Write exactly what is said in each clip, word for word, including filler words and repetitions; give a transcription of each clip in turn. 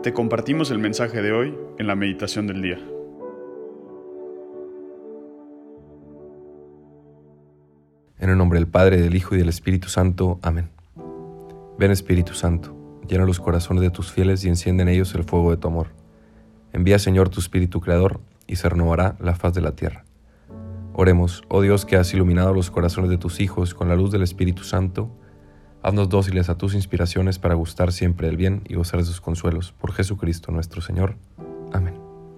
Te compartimos el mensaje de hoy en la meditación del día. En el nombre del Padre, del Hijo y del Espíritu Santo. Amén. Ven, Espíritu Santo, llena los corazones de tus fieles y enciende en ellos el fuego de tu amor. Envía, Señor, tu Espíritu Creador, y se renovará la faz de la tierra. Oremos, oh Dios, que has iluminado los corazones de tus hijos con la luz del Espíritu Santo. Haznos dóciles a tus inspiraciones para gustar siempre del bien y gozar de sus consuelos. Por Jesucristo nuestro Señor. Amén.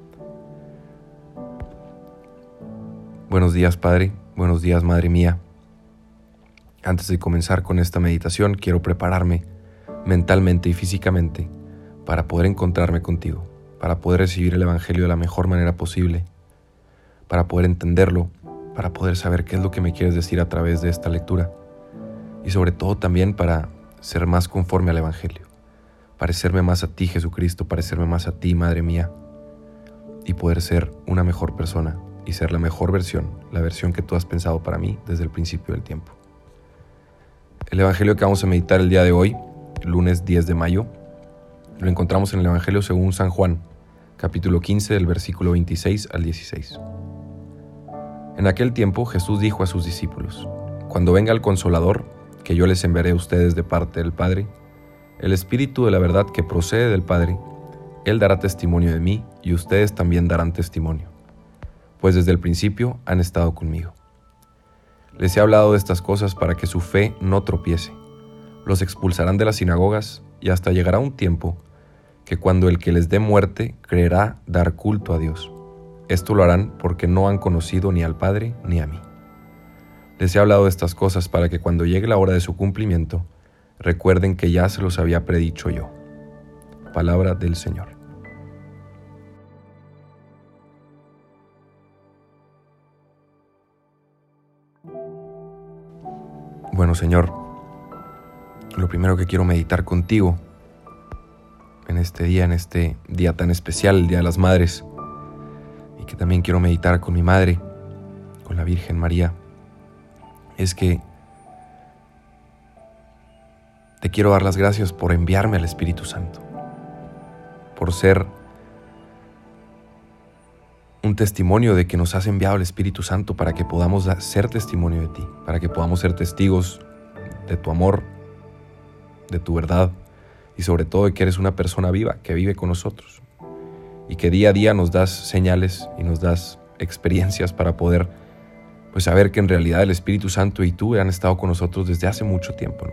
Buenos días, Padre. Buenos días, Madre mía. Antes de comenzar con esta meditación, quiero prepararme mentalmente y físicamente para poder encontrarme contigo, para poder recibir el Evangelio de la mejor manera posible, para poder entenderlo, para poder saber qué es lo que me quieres decir a través de esta lectura. Y sobre todo también para ser más conforme al Evangelio, parecerme más a ti, Jesucristo, parecerme más a ti, Madre mía, y poder ser una mejor persona y ser la mejor versión, la versión que tú has pensado para mí desde el principio del tiempo. El Evangelio que vamos a meditar el día de hoy, lunes diez de mayo, lo encontramos en el Evangelio según San Juan, capítulo quince, del versículo veintiséis al dieciséis. En aquel tiempo Jesús dijo a sus discípulos: Cuando venga el Consolador, que yo les enviaré a ustedes de parte del Padre, el Espíritu de la verdad que procede del Padre, Él dará testimonio de mí y ustedes también darán testimonio, pues desde el principio han estado conmigo. Les he hablado de estas cosas para que su fe no tropiece. Los expulsarán de las sinagogas y hasta llegará un tiempo que cuando el que les dé muerte creerá dar culto a Dios. Esto lo harán porque no han conocido ni al Padre ni a mí. Les he hablado de estas cosas para que cuando llegue la hora de su cumplimiento, recuerden que ya se los había predicho yo. Palabra del Señor. Bueno, Señor, lo primero que quiero meditar contigo en este día, en este día tan especial, el Día de las Madres, y que también quiero meditar con mi madre, con la Virgen María, es que te quiero dar las gracias por enviarme al Espíritu Santo, por ser un testimonio de que nos has enviado el Espíritu Santo para que podamos ser testimonio de ti, para que podamos ser testigos de tu amor, de tu verdad y sobre todo de que eres una persona viva que vive con nosotros y que día a día nos das señales y nos das experiencias para poder pues saber que en realidad el Espíritu Santo y tú han estado con nosotros desde hace mucho tiempo, ¿no?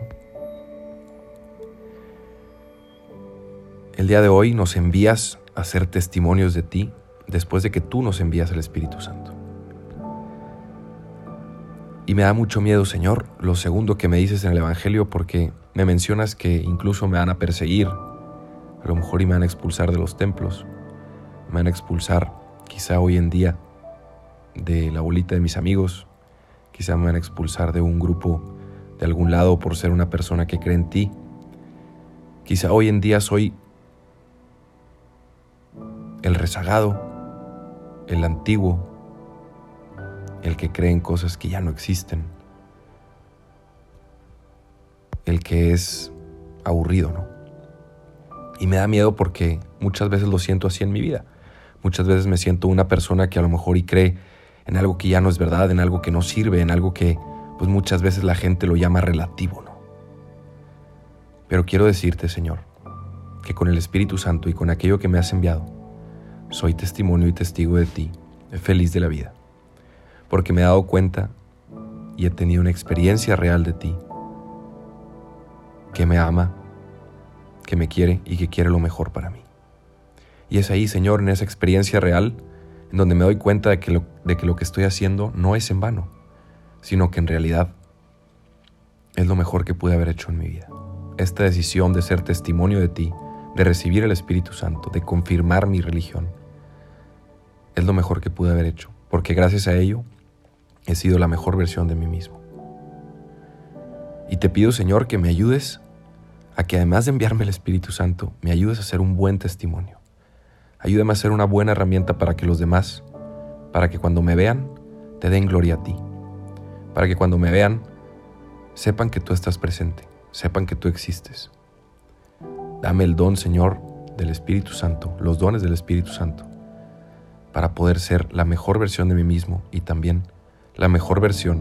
El día de hoy nos envías a ser testimonios de ti después de que tú nos envías el Espíritu Santo. Y me da mucho miedo, Señor, lo segundo que me dices en el Evangelio, porque me mencionas que incluso me van a perseguir, a lo mejor y me van a expulsar de los templos, me van a expulsar quizá hoy en día de la bolita de mis amigos, quizá me van a expulsar de un grupo de algún lado por ser una persona que cree en ti. Quizá hoy en día soy el rezagado, el antiguo, el que cree en cosas que ya no existen, el que es aburrido, ¿no? Y me da miedo porque muchas veces lo siento así en mi vida. Muchas veces me siento una persona que a lo mejor y cree en algo que ya no es verdad, en algo que no sirve, en algo que pues muchas veces la gente lo llama relativo, ¿no? Pero quiero decirte, Señor, que con el Espíritu Santo y con aquello que me has enviado, soy testimonio y testigo de ti, feliz de la vida, porque me he dado cuenta y he tenido una experiencia real de ti, que me ama, que me quiere y que quiere lo mejor para mí. Y es ahí, Señor, en esa experiencia real, en donde me doy cuenta de que, lo, de que lo que estoy haciendo no es en vano, sino que en realidad es lo mejor que pude haber hecho en mi vida. Esta decisión de ser testimonio de ti, de recibir el Espíritu Santo, de confirmar mi religión, es lo mejor que pude haber hecho, porque gracias a ello he sido la mejor versión de mí mismo. Y te pido, Señor, que me ayudes a que además de enviarme el Espíritu Santo, me ayudes a ser un buen testimonio. Ayúdame a ser una buena herramienta para que los demás, para que cuando me vean, te den gloria a ti. Para que cuando me vean, sepan que tú estás presente, sepan que tú existes. Dame el don, Señor, del Espíritu Santo, los dones del Espíritu Santo, para poder ser la mejor versión de mí mismo y también la mejor versión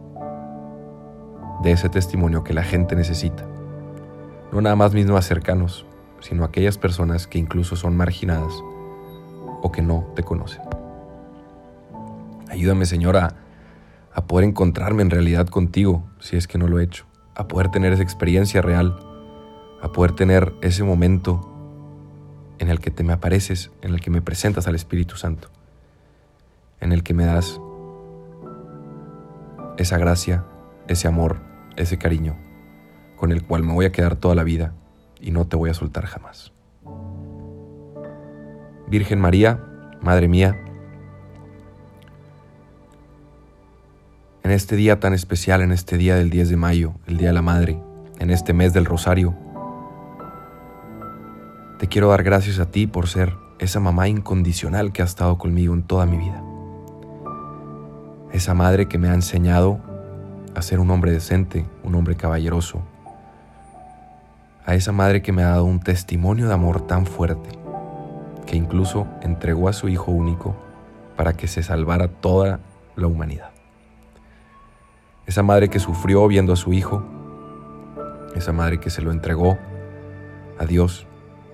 de ese testimonio que la gente necesita. No nada más mis más cercanos, sino aquellas personas que incluso son marginadas o que no te conocen. Ayúdame, Señor, a, a poder encontrarme en realidad contigo, si es que no lo he hecho, a poder tener esa experiencia real, a poder tener ese momento en el que te me apareces, en el que me presentas al Espíritu Santo, en el que me das esa gracia, ese amor, ese cariño, con el cual me voy a quedar toda la vida y no te voy a soltar jamás. Virgen María, Madre mía, en este día tan especial, en este día del diez de mayo, el Día de la Madre, en este mes del Rosario, te quiero dar gracias a ti por ser esa mamá incondicional que ha estado conmigo en toda mi vida. Esa madre que me ha enseñado a ser un hombre decente, un hombre caballeroso. A esa madre que me ha dado un testimonio de amor tan fuerte, que incluso entregó a su hijo único para que se salvara toda la humanidad. Esa madre que sufrió viendo a su hijo, esa madre que se lo entregó a Dios.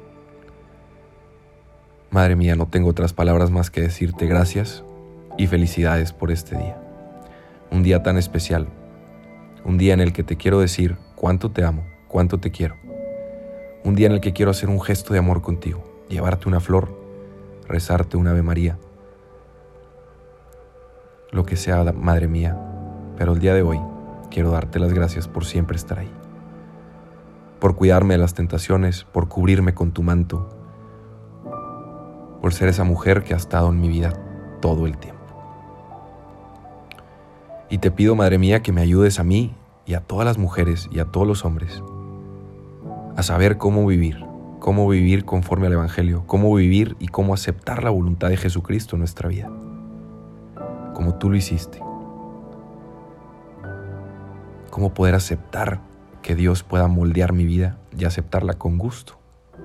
Madre mía, no tengo otras palabras más que decirte gracias y felicidades por este día. Un día tan especial, un día en el que te quiero decir cuánto te amo, cuánto te quiero. Un día en el que quiero hacer un gesto de amor contigo, llevarte una flor, rezarte un Ave María. Lo que sea, Madre mía, pero el día de hoy quiero darte las gracias por siempre estar ahí. Por cuidarme de las tentaciones, por cubrirme con tu manto, por ser esa mujer que ha estado en mi vida todo el tiempo. Y te pido, Madre mía, que me ayudes a mí y a todas las mujeres y a todos los hombres a saber cómo vivir, cómo vivir conforme al Evangelio, cómo vivir y cómo aceptar la voluntad de Jesucristo en nuestra vida, como tú lo hiciste. Cómo poder aceptar que Dios pueda moldear mi vida y aceptarla con gusto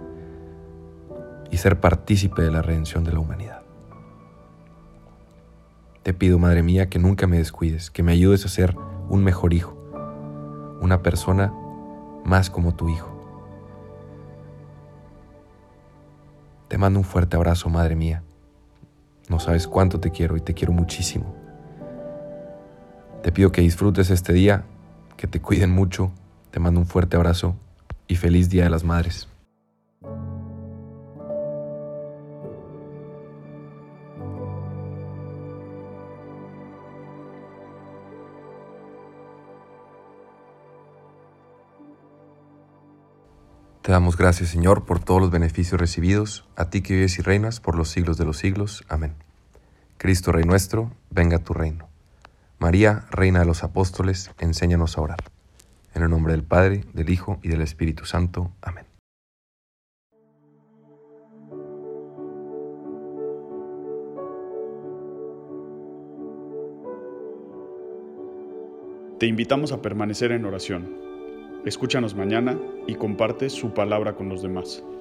y ser partícipe de la redención de la humanidad. Te pido, Madre mía, que nunca me descuides, que me ayudes a ser un mejor hijo, una persona más como tu hijo. Te mando un fuerte abrazo, Madre mía. No sabes cuánto te quiero y te quiero muchísimo. Te pido que disfrutes este día, que te cuiden mucho. Te mando un fuerte abrazo y feliz Día de las Madres. Te damos gracias, Señor, por todos los beneficios recibidos, a ti que vives y reinas por los siglos de los siglos. Amén. Cristo, Rey nuestro, venga a tu reino. María, Reina de los Apóstoles, enséñanos a orar. En el nombre del Padre, del Hijo y del Espíritu Santo. Amén. Te invitamos a permanecer en oración. Escúchanos mañana y comparte su palabra con los demás.